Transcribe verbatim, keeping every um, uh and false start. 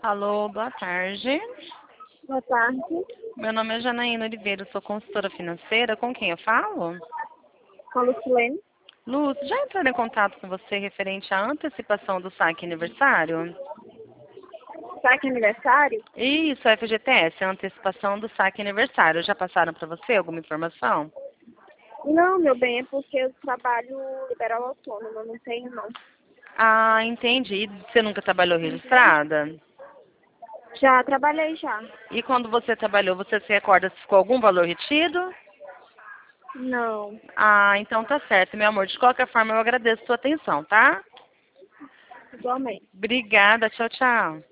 Alô, boa tarde. Boa tarde. Meu nome é Janaína Oliveira, sou consultora financeira. Com quem eu falo? Com a Lucilene. Luz, já entraram em contato com você referente à antecipação do saque aniversário? Saque aniversário? Isso, F G T S, a antecipação do saque aniversário. Já passaram para você alguma informação? Não, meu bem, é porque eu trabalho liberal autônomo, eu não tenho não. Ah, entendi. E você nunca trabalhou registrada? Já trabalhei já. E quando você trabalhou, você se recorda se ficou algum valor retido? Não. Ah, então tá certo, meu amor. De qualquer forma, eu agradeço a sua atenção, tá? Igualmente. Obrigada, tchau, tchau.